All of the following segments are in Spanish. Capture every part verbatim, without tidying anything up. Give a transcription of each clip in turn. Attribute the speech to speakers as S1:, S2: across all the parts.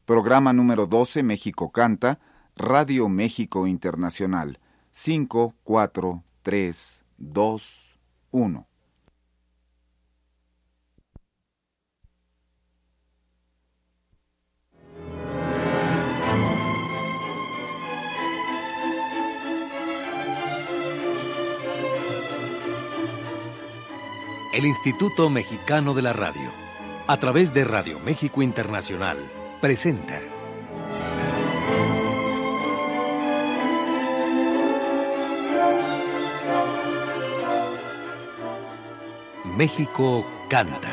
S1: Programa número doce, México Canta, Radio México Internacional. cinco, cuatro, tres, dos, uno.
S2: El Instituto Mexicano de la Radio, a través de Radio México Internacional, presenta México Canta.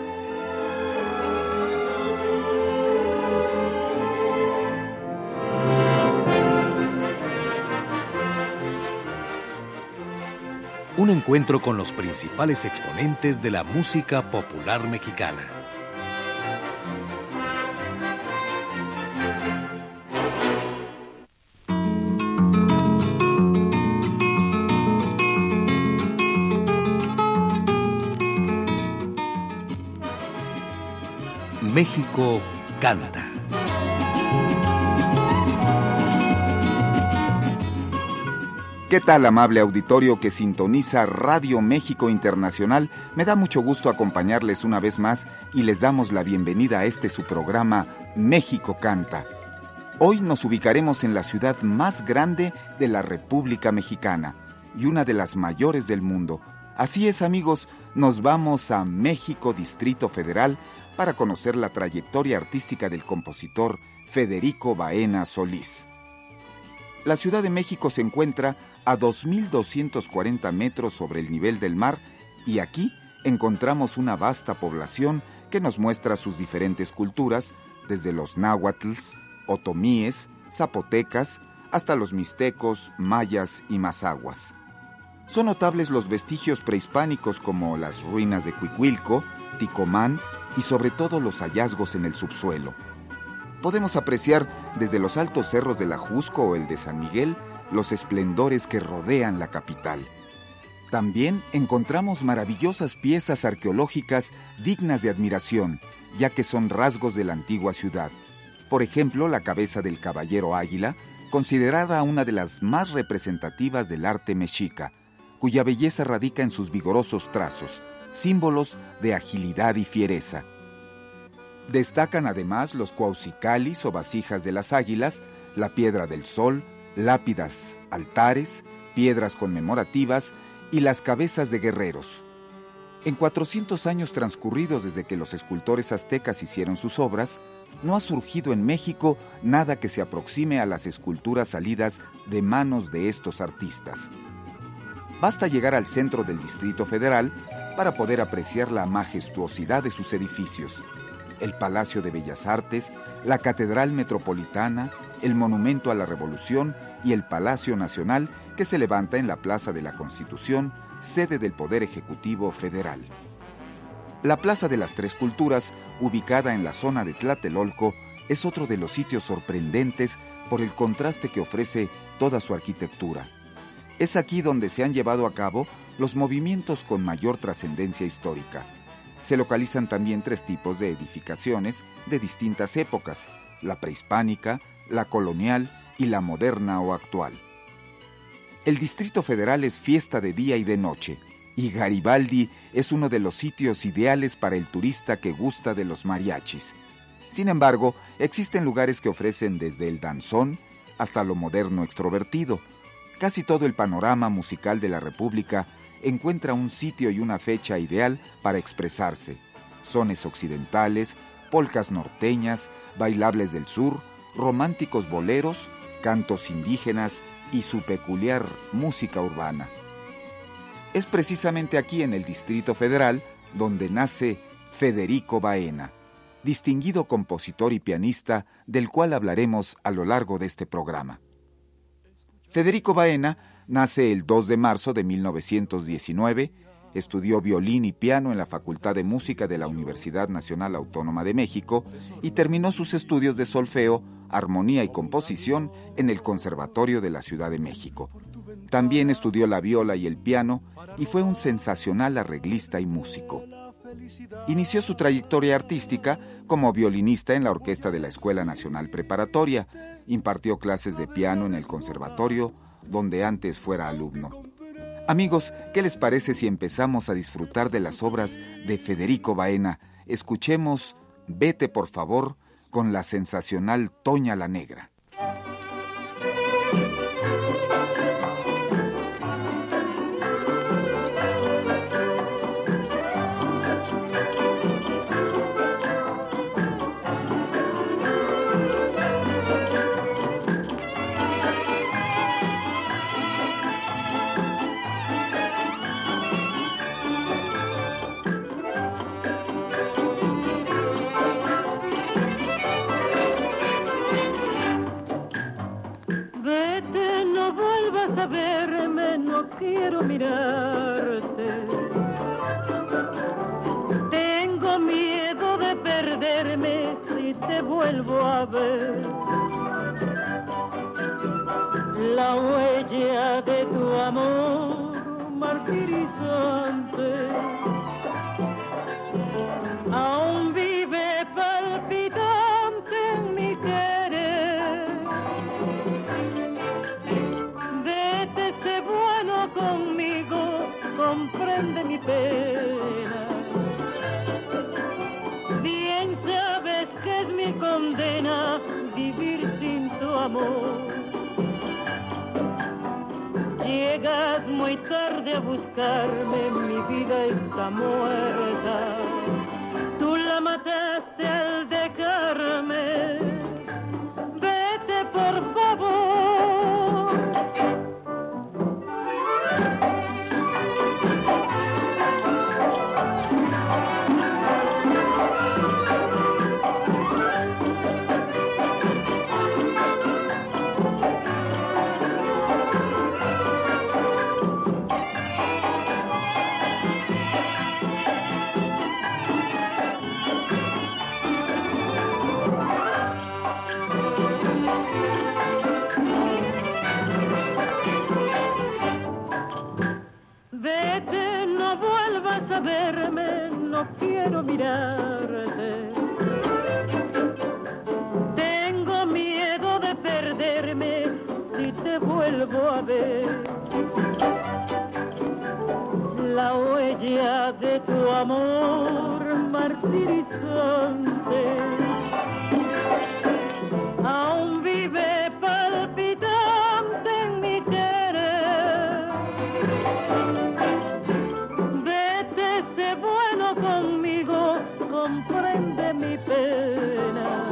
S2: Un encuentro con los principales exponentes de la música popular mexicana. México Canta.
S1: ¿Qué tal, amable auditorio que sintoniza Radio México Internacional? Me da mucho gusto acompañarles una vez más y les damos la bienvenida a este su programa México Canta. Hoy nos ubicaremos en la ciudad más grande de la República Mexicana y una de las mayores del mundo. Así es, amigos, nos vamos a México, Distrito Federal, para conocer la trayectoria artística del compositor Federico Baena Solís. La Ciudad de México se encuentra a dos mil doscientos cuarenta metros sobre el nivel del mar y aquí encontramos una vasta población que nos muestra sus diferentes culturas, desde los náhuatls, otomíes, zapotecas, hasta los mixtecos, mayas y mazahuas. Son notables los vestigios prehispánicos como las ruinas de Cuicuilco, Ticomán y sobre todo los hallazgos en el subsuelo. Podemos apreciar desde los altos cerros del Ajusco o el de San Miguel los esplendores que rodean la capital. También encontramos maravillosas piezas arqueológicas dignas de admiración, ya que son rasgos de la antigua ciudad. Por ejemplo, la cabeza del caballero águila, considerada una de las más representativas del arte mexica, cuya belleza radica en sus vigorosos trazos, símbolos de agilidad y fiereza. Destacan además los cuauhxicalis o vasijas de las águilas, la piedra del sol, lápidas, altares, piedras conmemorativas y las cabezas de guerreros. En cuatrocientos años transcurridos desde que los escultores aztecas hicieron sus obras, no ha surgido en México nada que se aproxime a las esculturas salidas de manos de estos artistas. Basta llegar al centro del Distrito Federal para poder apreciar la majestuosidad de sus edificios: el Palacio de Bellas Artes, la Catedral Metropolitana, el Monumento a la Revolución y el Palacio Nacional, que se levanta en la Plaza de la Constitución, sede del Poder Ejecutivo Federal. La Plaza de las Tres Culturas, ubicada en la zona de Tlatelolco, es otro de los sitios sorprendentes por el contraste que ofrece toda su arquitectura. Es aquí donde se han llevado a cabo los movimientos con mayor trascendencia histórica. Se localizan también tres tipos de edificaciones de distintas épocas: la prehispánica, la colonial y la moderna o actual. El Distrito Federal es fiesta de día y de noche, y Garibaldi es uno de los sitios ideales para el turista que gusta de los mariachis. Sin embargo, existen lugares que ofrecen desde el danzón hasta lo moderno extrovertido. Casi todo el panorama musical de la República encuentra un sitio y una fecha ideal para expresarse: sones occidentales, polcas norteñas, bailables del sur, románticos boleros, cantos indígenas y su peculiar música urbana. Es precisamente aquí en el Distrito Federal donde nace Federico Baena, distinguido compositor y pianista del cual hablaremos a lo largo de este programa. Federico Baena nace el dos de marzo de mil novecientos diecinueve, estudió violín y piano en la Facultad de Música de la Universidad Nacional Autónoma de México y terminó sus estudios de solfeo, armonía y composición en el Conservatorio de la Ciudad de México. También estudió la viola y el piano y fue un sensacional arreglista y músico. Inició su trayectoria artística como violinista en la orquesta de la Escuela Nacional Preparatoria. Impartió clases de piano en el conservatorio, donde antes fuera alumno. Amigos, ¿qué les parece si empezamos a disfrutar de las obras de Federico Baena? Escuchemos Vete por favor con la sensacional Toña la Negra.
S3: Quiero mirarte, tengo miedo de perderme si te vuelvo a ver. La huella de tu amor martirizante aún vive palpitante en mi querer. Vete, sé bueno conmigo, comprende mi pena. Bien sabes que es mi condena vivir sin tu amor. Llegas muy tarde a buscarme, mi vida está muerta. Tú la mataste al dejarme. Vete por favor. Vete, no vuelvas a verme, no quiero mirarte. Tengo miedo de perderme si te vuelvo a ver. La huella de tu amor martirizante aún vive palpitante en mi querer. Vete, sé bueno conmigo, comprende mi pena.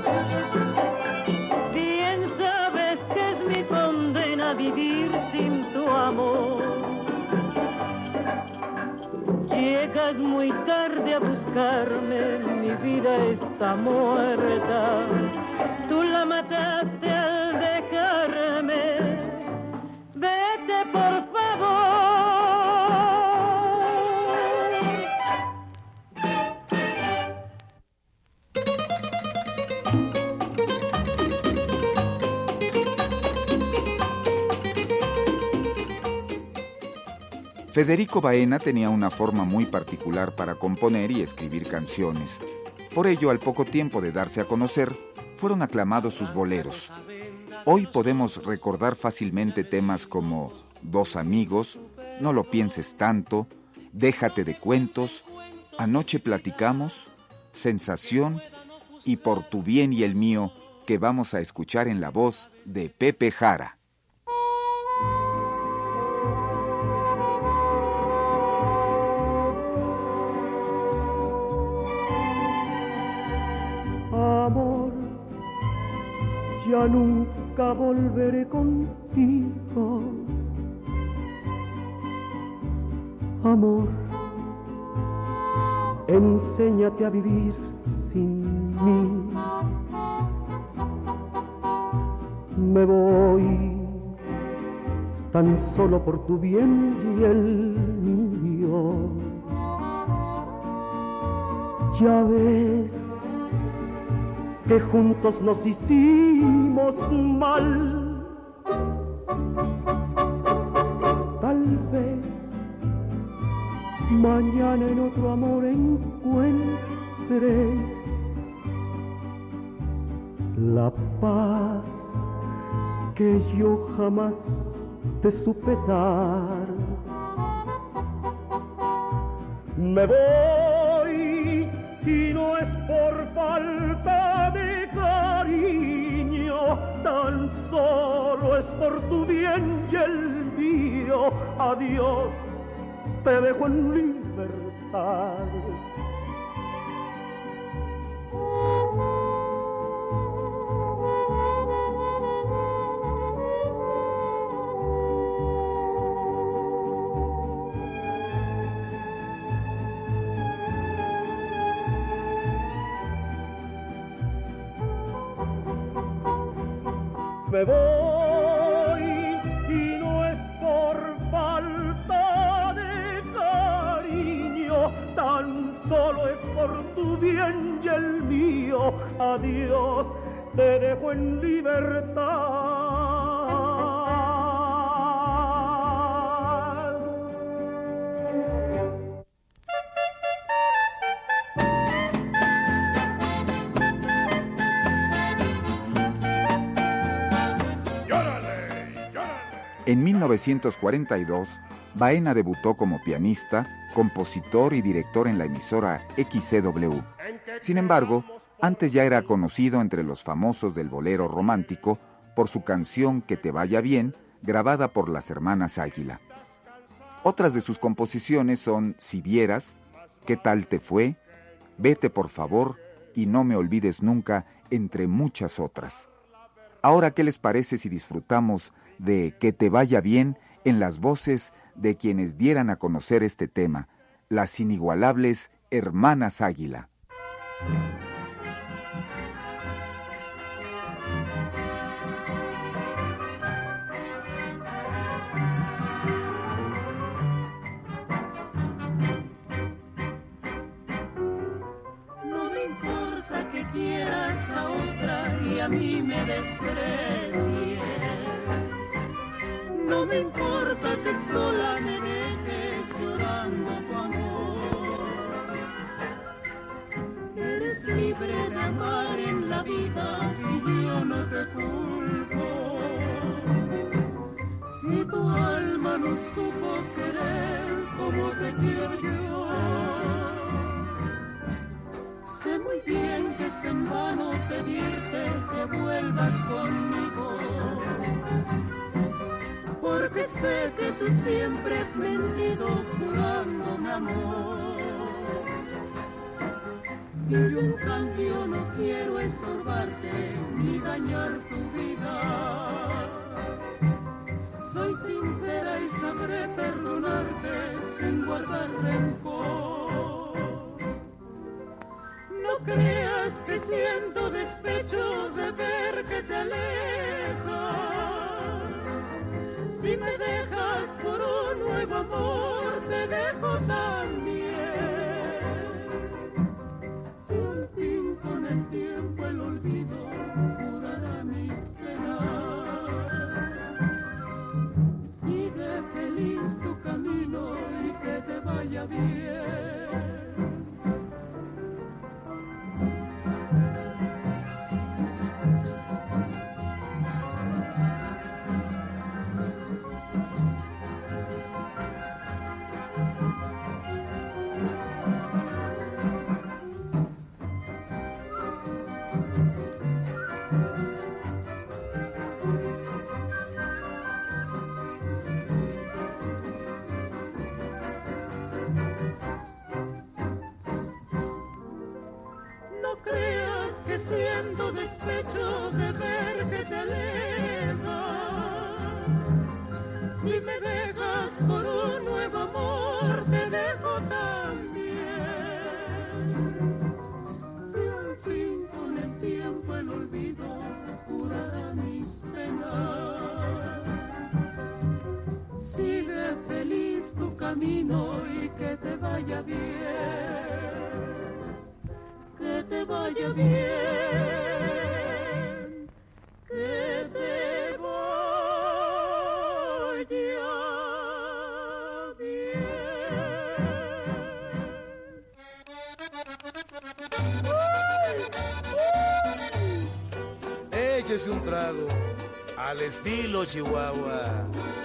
S3: Bien sabes que es mi condena vivir sin tu amor. Llegas muy tarde a buscarme, mi vida está muerta. Tú la mataste al dejarme. Vete por favor.
S1: Federico Baena tenía una forma muy particular para componer y escribir canciones. Por ello, al poco tiempo de darse a conocer, fueron aclamados sus boleros. Hoy podemos recordar fácilmente temas como Dos amigos, No lo pienses tanto, Déjate de cuentos, Anoche platicamos, Sensación y Por tu bien y el mío, que vamos a escuchar en la voz de Pepe Jara.
S3: Ya nunca volveré contigo, amor. Enséñate a vivir sin mí. Me voy tan solo por tu bien y el mío. Ya ves que juntos nos hicimos mal. Tal vez mañana en otro amor encuentres la paz que yo jamás te supe dar. Me voy y no es por falta de cariño, tan solo es por tu bien y el mío. Adiós, te dejo en libertad. Me voy y no es por falta de cariño, tan solo es por tu bien y el mío. Adiós, te dejo en libertad.
S1: En mil novecientos cuarenta y dos, Baena debutó como pianista, compositor y director en la emisora X C W. Sin embargo, antes ya era conocido entre los famosos del bolero romántico por su canción Que te vaya bien, grabada por las hermanas Águila. Otras de sus composiciones son Si vieras, ¿Qué tal te fue?, Vete por favor y No me olvides nunca, entre muchas otras. Ahora, ¿qué les parece si disfrutamos de Que te vaya bien en las voces de quienes dieran a conocer este tema, las inigualables hermanas Águila?
S3: No me importa que quieras a otra y a mí me desprecies. No me importa que sola me dejes llorando tu amor. Eres libre de amar en la vida y yo no te culpo. Si tu alma no supo querer como te quiero yo, sé muy bien que es en vano pedirte que vuelvas conmigo. Porque sé que tú siempre has mentido jurándome amor. Y yo en cambio no quiero estorbarte ni dañar tu vida. Soy sincera y sabré perdonarte sin guardar rencor. No creas que siento despecho de ver que te alejas. Si me dejas por un nuevo amor, te dejo también. Si al fin con el tiempo el olvido curará mis penas, sigue feliz tu camino y que te vaya bien. Siento despecho de ver que te alejas. Si me dejas por un nuevo amor, te dejo también. Si al fin con el tiempo el olvido curará mis penas, sigue feliz tu camino y que te vaya bien. Que te vaya bien, que te vaya bien.
S4: échese un trago al estilo Chihuahua.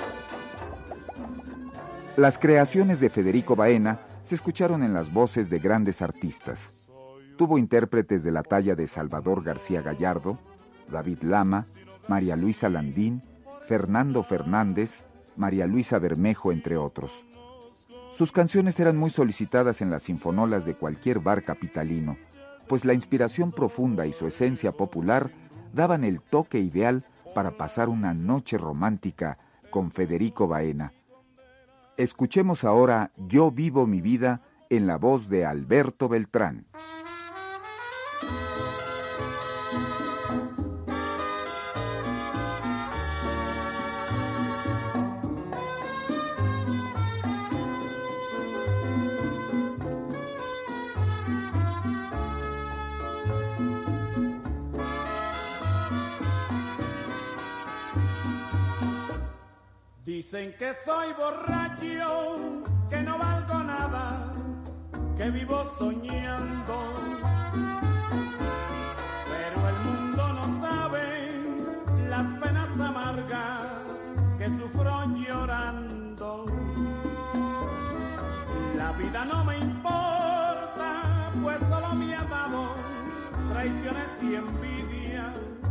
S1: Las creaciones de Federico Baena se escucharon en las voces de grandes artistas. Tuvo intérpretes de la talla de Salvador García Gallardo, David Lama, María Luisa Landín, Fernando Fernández, María Luisa Bermejo, entre otros. Sus canciones eran muy solicitadas en las sinfonolas de cualquier bar capitalino, pues la inspiración profunda y su esencia popular daban el toque ideal para pasar una noche romántica con Federico Baena. Escuchemos ahora Yo vivo mi vida en la voz de Alberto Beltrán.
S3: Dicen que soy borracho, que no valgo nada, que vivo soñando. Pero el mundo no sabe las penas amargas que sufro llorando. La vida no me importa, pues solo me ha dado traiciones y envidia.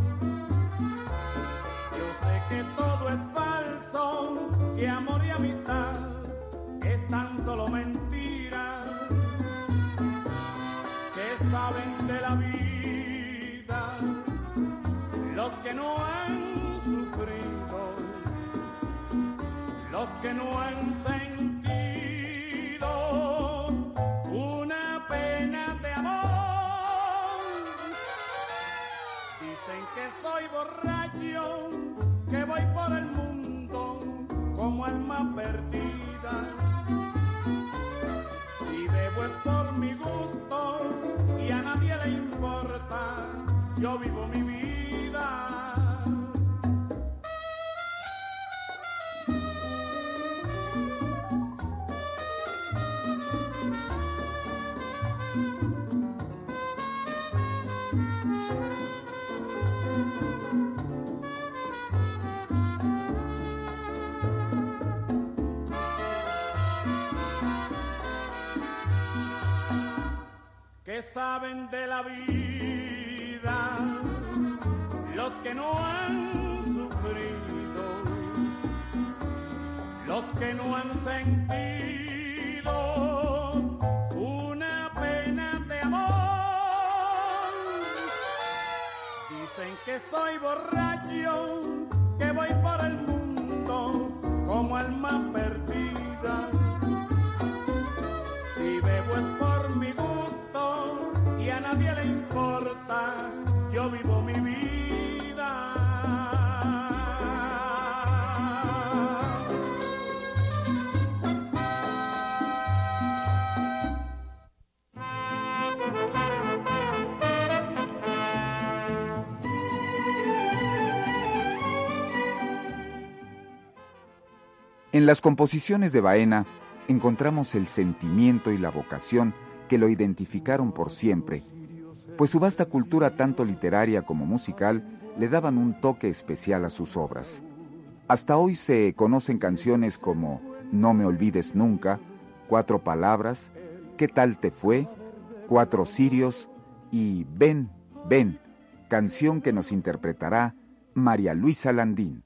S3: Yo sé que todo es falso, que amor y amistad es tan solo mentira. Que saben de la vida los que no han sufrido, los que no han sentido una pena de amor. Dicen que soy borracho, que voy por el mundo como alma perdida. Si bebo es por mi gusto y a nadie le importa, yo vivo mi vida. Que saben de la vida los que no han sufrido, los que no han sentido una pena de amor. Dicen que soy borracho, que voy por el mundo como alma perdida. Si bebo es por mi gusto y a nadie le importa, yo vivo mi vida.
S1: En las composiciones de Baena encontramos el sentimiento y la vocación que lo identificaron por siempre, pues su vasta cultura tanto literaria como musical le daban un toque especial a sus obras. Hasta hoy se conocen canciones como No me olvides nunca, Cuatro palabras, ¿Qué tal te fue?, Cuatro cirios y Ven, ven, canción que nos interpretará María Luisa Landín.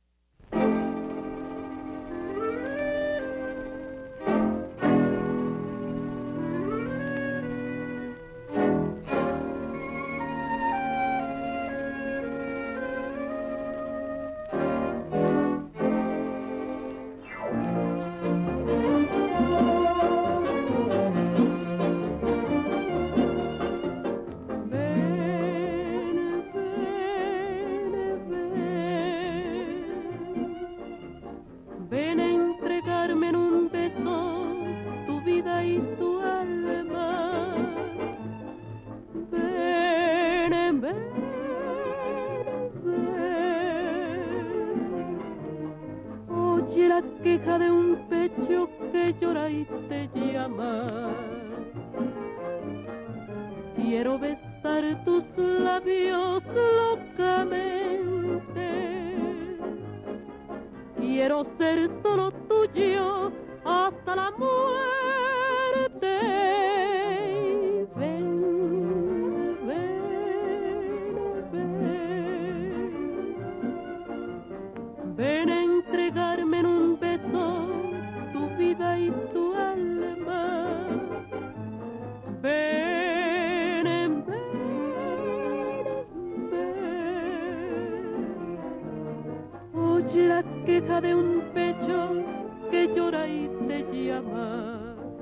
S5: Queja de un pecho que llora y te llama. Quiero besar besar tus labios locamente. Quiero ser solo tuyo hasta la muerte. Ven, ven, ven. Ven a entregarme en un beso tu vida y tu alma. Ven, ven, ven. Oye la queja de un pecho que llora y te llama.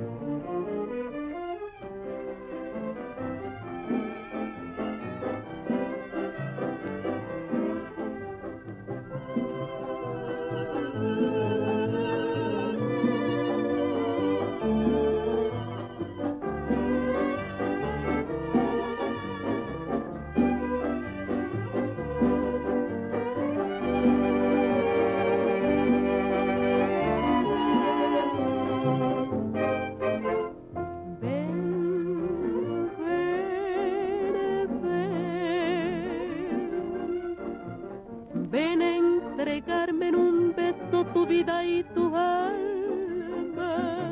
S5: Tu vida y tu alma.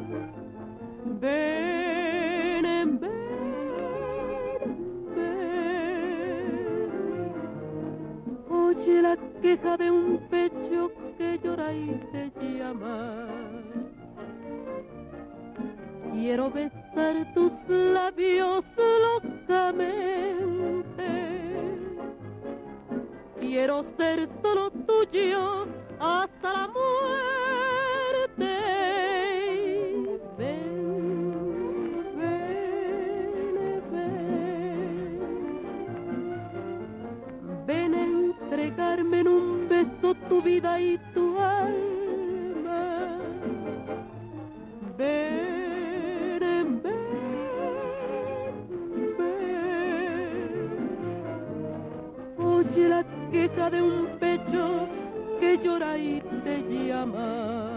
S5: Ven, ven, ven. Oye la queja de un pecho que llora y te llama. Quiero besar tus labios locamente. Quiero ser solo tuyo hasta la muerte. Ven, ven, ven. Ven a entregarme en un beso tu vida y tu alma. Ven, ven, ven. Oye la queja de un pecho que llora y te llama.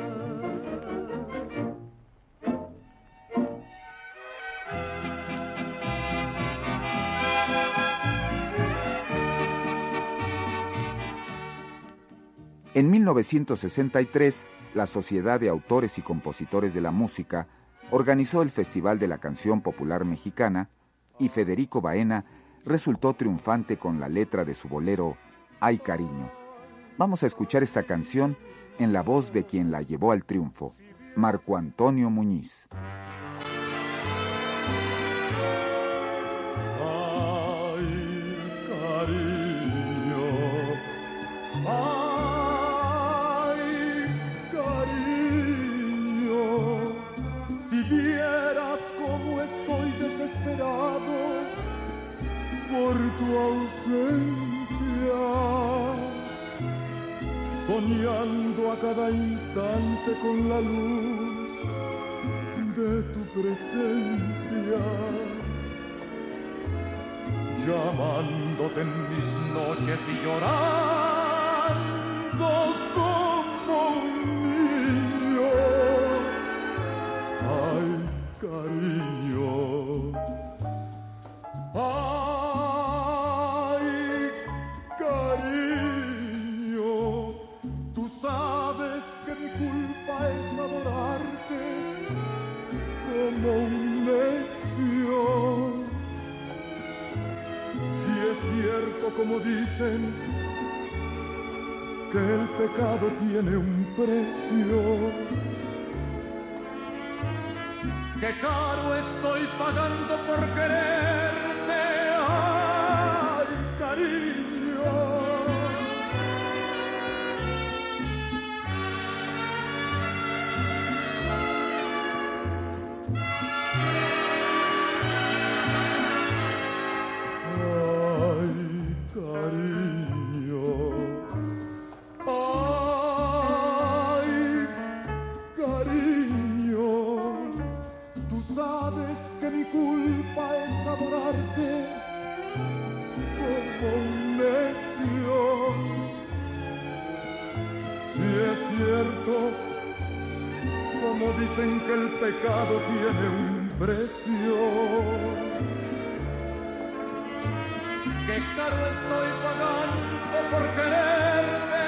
S1: En mil novecientos sesenta y tres, la Sociedad de Autores y Compositores de la Música organizó el Festival de la Canción Popular Mexicana y Federico Baena resultó triunfante con la letra de su bolero Ay Cariño. Vamos a escuchar esta canción en la voz de quien la llevó al triunfo, Marco Antonio Muñiz.
S6: Ay, cariño, ay, cariño, si vieras cómo estoy desesperado por tu ausencia, soñando a cada instante con la luz de tu presencia, llamándote en mis noches y llorando como un niño. Ay, cariño, ay, cariño, tú sabes que mi culpa es adorarte como un necio. Si es cierto como dicen que el pecado tiene un precio, que caro estoy pagando por quererte, ay, cariño. Cariño, ay, cariño, tú sabes que mi culpa es adorarte como un necio. Si es cierto, como dicen que el pecado tiene un precio, qué caro estoy pagando por quererte.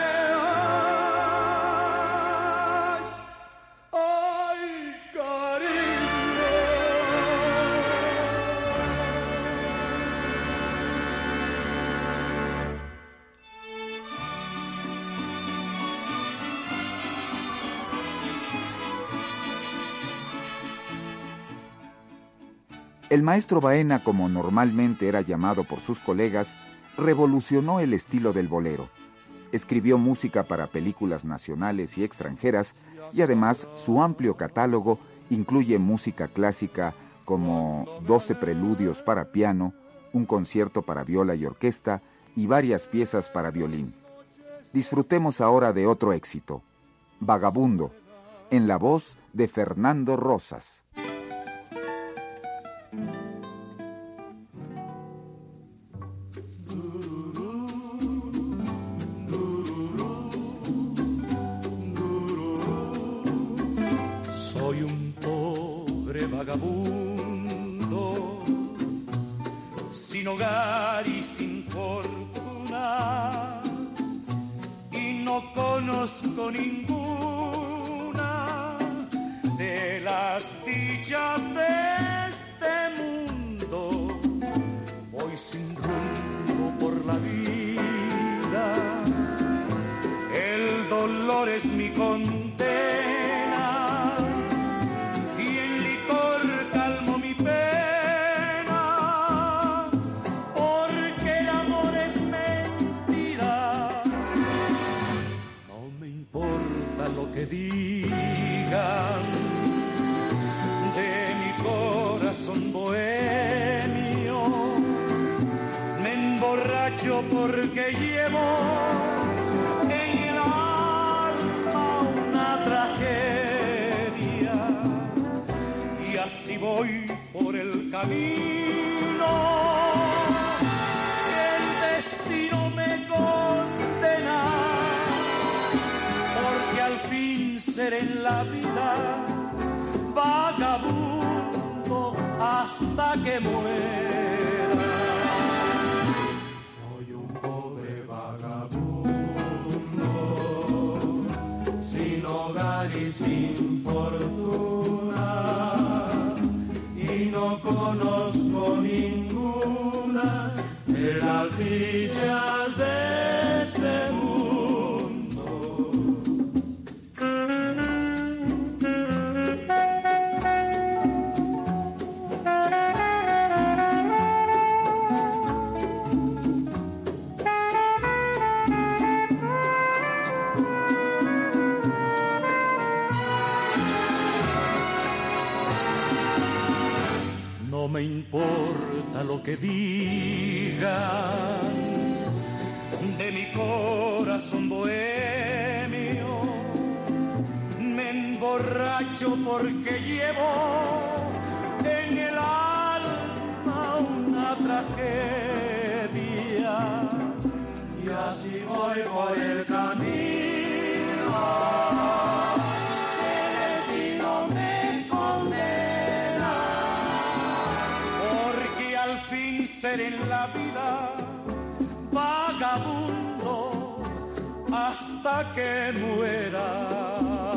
S6: Ay, ay, cariño.
S1: El maestro Baena, como normalmente era llamado por sus colegas, revolucionó el estilo del bolero. Escribió música para películas nacionales y extranjeras y además su amplio catálogo incluye música clásica como doce preludios para piano, un concierto para viola y orquesta y varias piezas para violín. Disfrutemos ahora de otro éxito, Vagabundo, en la voz de Fernando Rosas.
S4: Soy un pobre vagabundo, sin hogar y sin fortuna, y no conozco ninguna de las dichas de este mundo. Voy sin rumbo por la vida, el dolor es mi condena. Que digan de mi corazón bohemio, me emborracho porque llevo en el alma una tragedia, y así voy por el camino que el destino me condena. Ser en la vida vagabundo hasta que muera.
S6: Soy un pobre vagabundo, sin hogar y sin fortuna, y no conozco ninguna de las dichas de este mundo.
S4: No me importa lo que digan de mi corazón bohemio, me emborracho porque llevo en el alma una tragedia,
S6: y así voy por el camino.
S4: Ser en la vida vagabundo hasta que muera.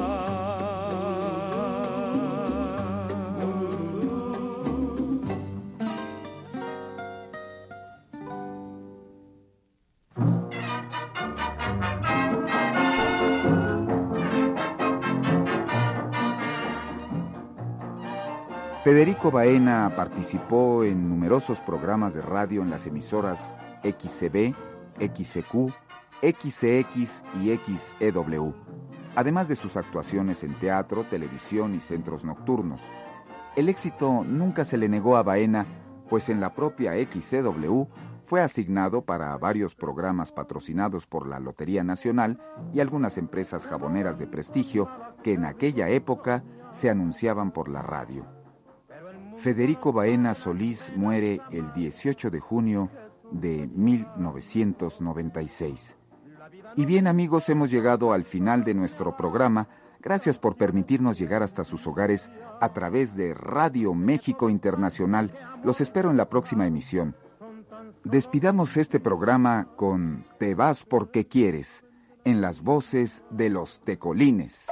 S1: Federico Baena participó en numerosos programas de radio en las emisoras X C B, X C Q, X C X y X E W, además de sus actuaciones en teatro, televisión y centros nocturnos. El éxito nunca se le negó a Baena, pues en la propia X E W fue asignado para varios programas patrocinados por la Lotería Nacional y algunas empresas jaboneras de prestigio que en aquella época se anunciaban por la radio. Federico Baena Solís muere el dieciocho de junio de mil novecientos noventa y seis. Y bien, amigos, hemos llegado al final de nuestro programa. Gracias por permitirnos llegar hasta sus hogares a través de Radio México Internacional. Los espero en la próxima emisión. Despidamos este programa con Te vas porque quieres, en las voces de los Tecolines.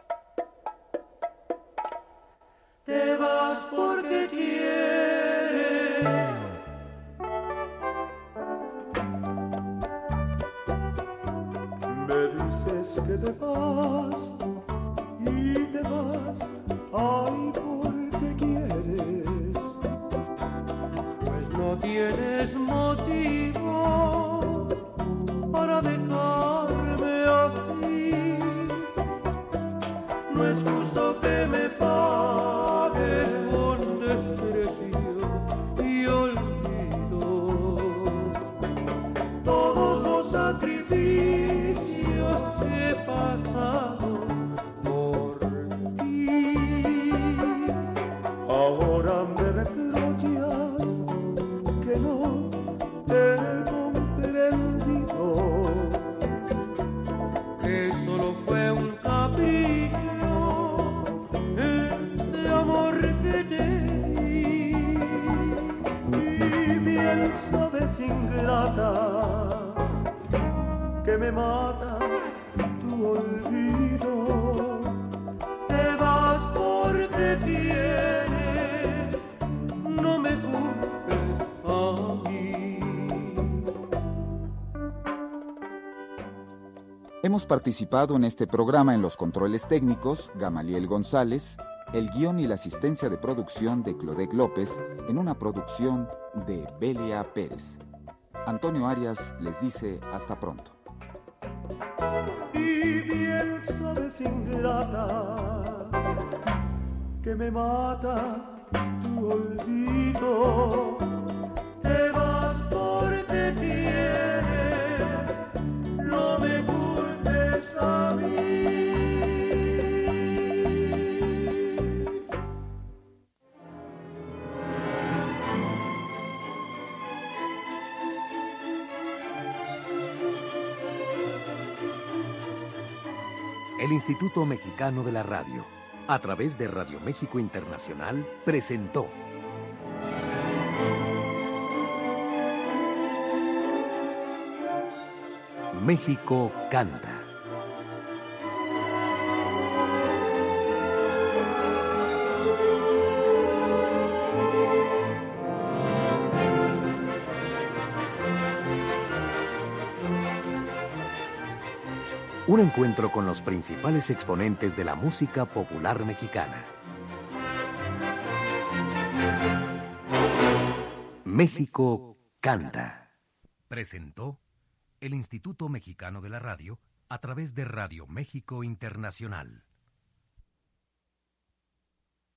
S3: Te vas porque quieres.
S6: Me dices que te vas y te vas, ay, porque quieres.
S3: Pues no tienes motivo para dejarme así. No es justo que me pagues con desprecio y olvido todos los sacrificios que he pasado por ti.
S6: Ahora me reprochas que no te he comprendido.
S3: Que solo fue un capricho este amor que te di.
S6: Y bien sabes, ingrata, que me mata tu olvido.
S3: Te vas porque quieres, no me culpes a mí.
S1: Hemos participado en este programa en los controles técnicos, Gamaliel González, el guión y la asistencia de producción de Clodec López, en una producción de Belia Pérez. Antonio Arias les dice hasta pronto.
S6: Y bien sabes, ingrata, que me mata tu olvido.
S3: Te vas porque quieres, no me culpes a mí.
S2: El Instituto Mexicano de la Radio, a través de Radio México Internacional, presentó México Canta. Un encuentro con los principales exponentes de la música popular mexicana. México Canta. Presentó el Instituto Mexicano de la Radio a través de Radio México Internacional.